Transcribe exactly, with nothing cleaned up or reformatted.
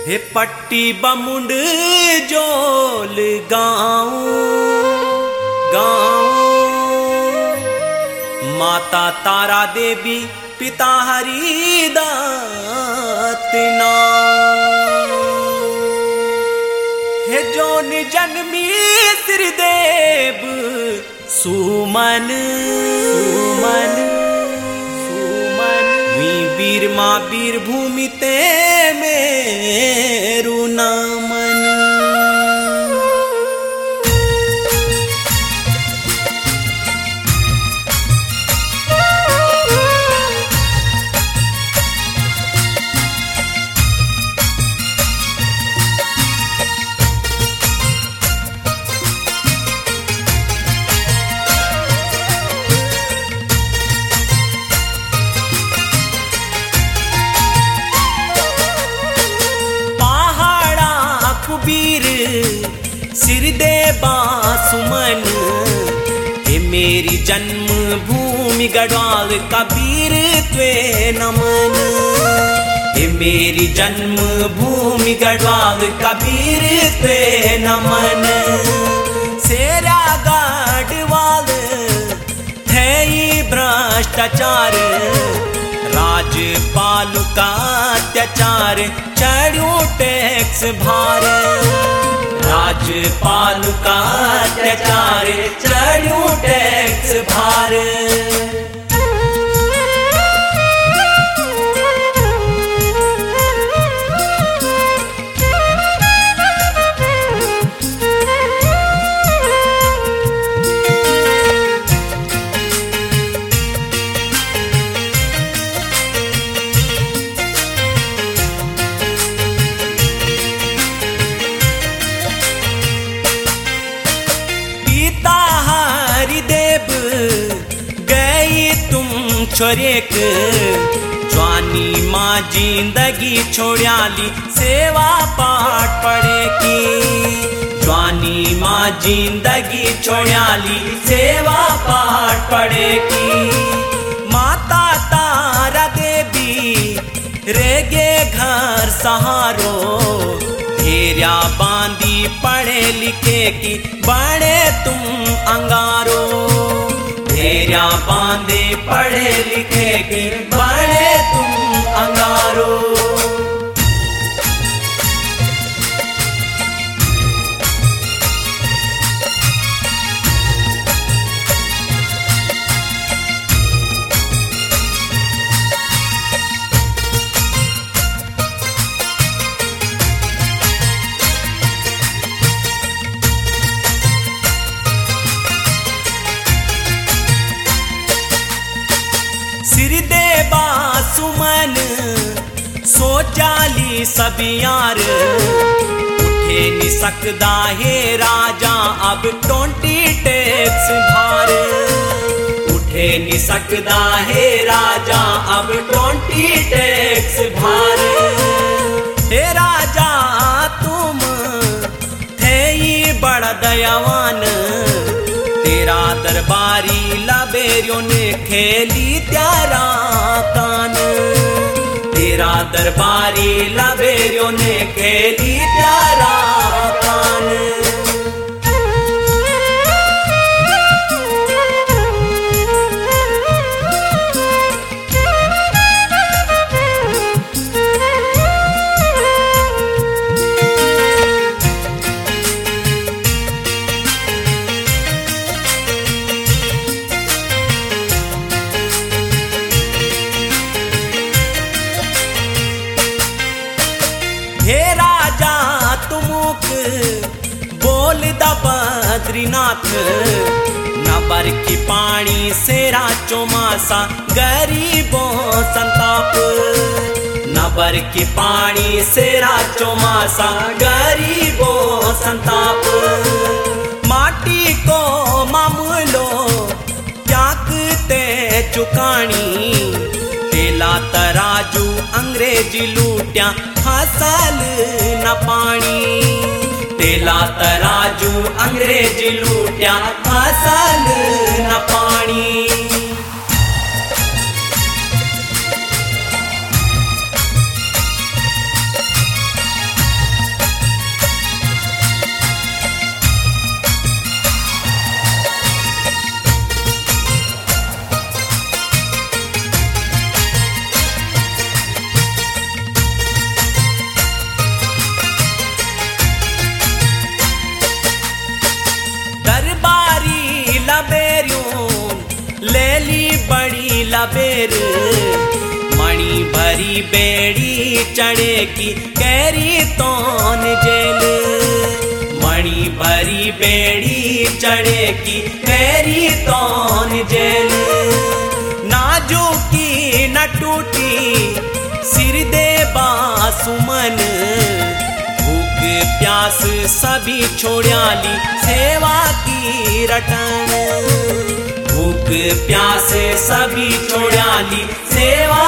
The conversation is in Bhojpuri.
हे पट्टी बमुंड जोल गाँव गाँव, माता तारा देवी पिता हरिदास नाम। हे जोन जन्मी श्रीदेव सुमन सुमन सुमन, वी वीर माँ वीर भूमि ते मेरु नामन। वीर सिरदे बासुमन, हे मेरी जन्म भूमि गढ़वाल कबीर त्वे नमन। हे मेरी जन्म भूमि गढ़वाल कबीर त्वे नमन। सेरा गढ़वाल थे भ्रष्टाचार, राजपाल का अत्याचार चढ़ू टैक्स भार। राजपाल का अत्याचार चढ़ू टैक्स भार। छोरेक जवानी माँ जिंदगी छोड़ाली सेवा पाठ पढ़े की। जवानी माँ जिंदगी छोड़ाली सेवा पाठ पढ़े की। माता तारा देवी रेगे घर सहारो, घेरिया बांधी पढ़े लिखे की बड़े तुम अंगारो। घेरिया बांधे पढ़े लिखे के बड़े तुम अंगारो। सिरदे बासुमन सोचाली सब यार, उठे नि सकदा हे राजा अब ट्वेंटी टैक्स भार। उठे नि सकदा हे राजा अब ट्वेंटी टैक्स भार। हे राजा तुम थे ही बड़ा दयावान, तेरा दरबारी लबेरियों ने खेली त्यारा कान। तेरा दरबारी लबेरियों ने खेली त्यारा कान। हे राजा तुमुक बोल द बद्रीनाथ, नबर की पानी सेरा चौमासा गरीबों संताप। नबर की पानी सेरा चौमासा गरीबों संताप। माटी को मामलो त्यागते चुकानी, तेला तराजू अंग्रेजी लूट्या फसल न पानी। तेला तराजू अंग्रेजी लूट्या फसल न पानी। लबेर मणि भरी बेड़ी चढ़े की कैरी तोन जेल मणि भरी बेड़ी चढ़े की कैरी तोन जेल नाजो की न टूटी सिर दे बासुमन भूख प्यास सभी छोड़ियाली सेवा की रटन भूख प्यास सभी छोड़ियाली सेवा